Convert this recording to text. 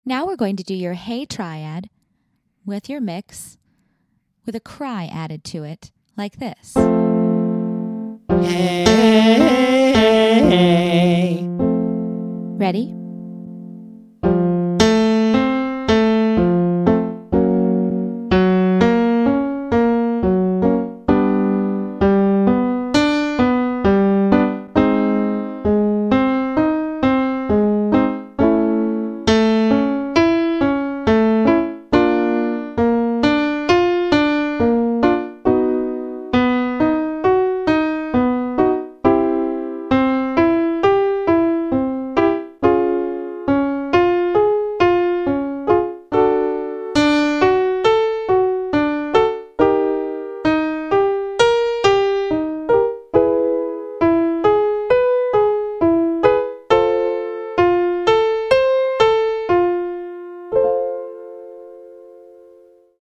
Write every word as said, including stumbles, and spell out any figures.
Now we're going to do your hey triad with your mix with a cry added to it, like this. Hey. Ready?